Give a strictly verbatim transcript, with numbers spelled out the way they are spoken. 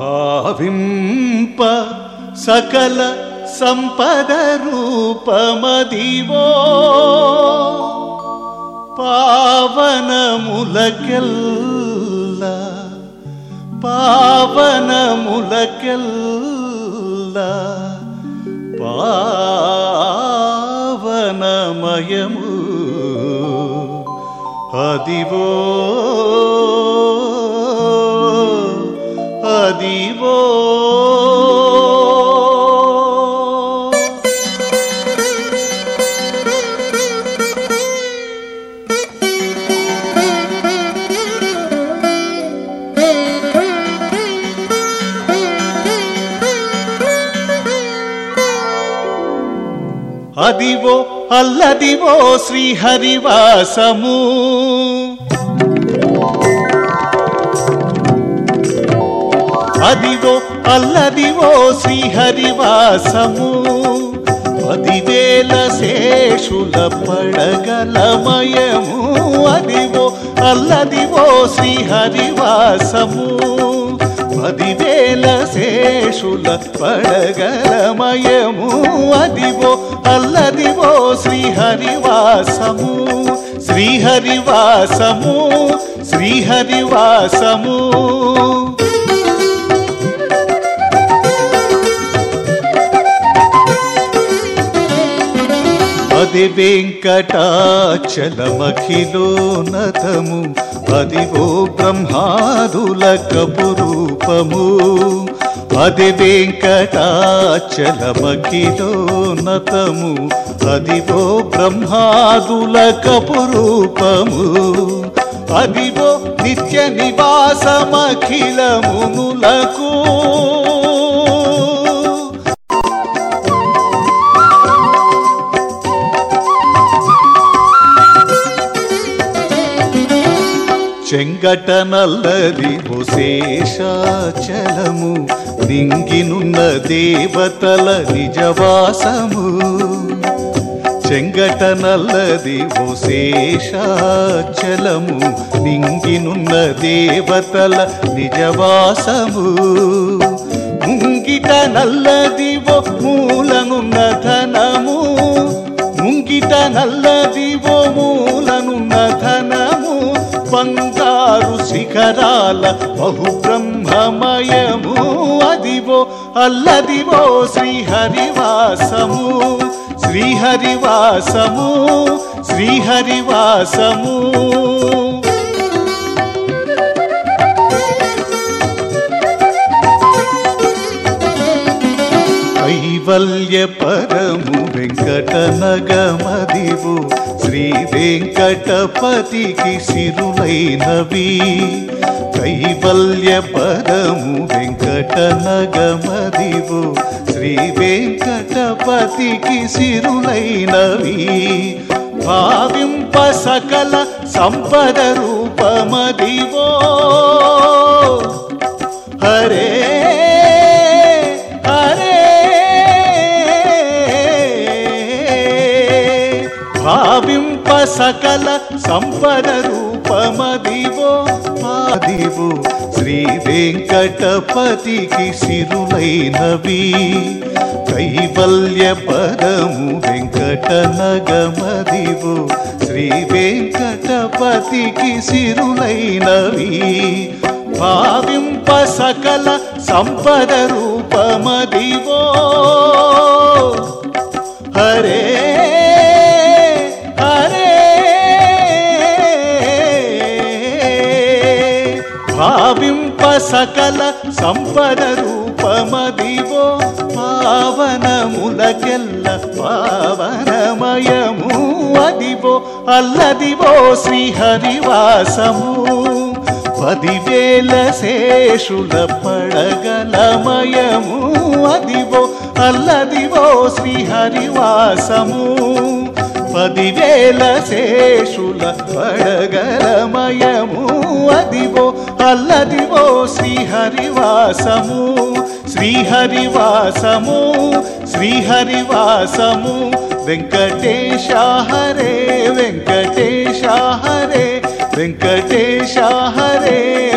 భావింప సకల సంపద రూపమదివో పావనములకెల్ల పావనములకెల్ల పావనమయము అదివో అదివో అదివో అల్లదివో శ్రీహరివాసము అదివో అల్లదివో శ్రీహరివాసము పదివేల శేషుల పడగలమయము అదివో అల్లదివో శ్రీహరివాసము పదివేల శేషుల పడగలమయము అదివో అల్లదివో శ్రీహరివాసము శ్రీహరివాసము శ్రీహరివాసము అది వెంకటాచలమఖిలోన్నతము అదివో బ్రహ్మాదుల కపురూపము అది వెంకటాచలమఖిలోన్నతము అదివో బ్రహ్మాదుల కపురూపము అదివో నిత్య నివాసమఖిలమునులకు చెంగట నల్లదివో శేషాచలము నింగినున్న దేవతల నిజవాసము చెంగట నల్లదివో శేషాచలము నింగినున్న దేవతల నిజవాసము ముంగిట నల్లదివో మూలనున్న ధనము ముంగిట నల్లదివో మూలనున్న ధనము బంగారు శిఖరాల బహుబ్రహ్మమయము అదివో అల్లదివో శ్రీహరివాసము శ్రీహరివాసము శ్రీహరివాసము కైవల్య పరము వెంకటనగమదివో శ్రీ వెంకటపతికి సిరులైనవి కైవల్య పరము వెంకటనగమదివో శ్రీ వెంకటపతికి సిరులైనవి భావింప సకల సంపద రూపమదివో హరే భావింప సకల సంపద రూపమదివో ఆదివో శ్రీ వెంకటపతికి సిరులైనవి కైవల్య పదము వెంకటనగమదివో శ్రీ వెంకటపతికి సిరులైనవి భావింప సకల సంపద రూపమదివో హరే భావింప సకల సంపద రూపమదివో పావనములకెల్ల పావనమయము అదివో అల్లదివో శ్రీహరివాసము పదివేల శేషుల పడగలమయము అదివో అల్లదివో శ్రీహరివాసము పదివేల శేషుల పడగలమయము అదివో అల్లదివో శ్రీహరివాసము శ్రీహరివాసము శ్రీహరివాసము వెంకటేశ హరే వెంకటేశ హరే వెంకటేశ హరే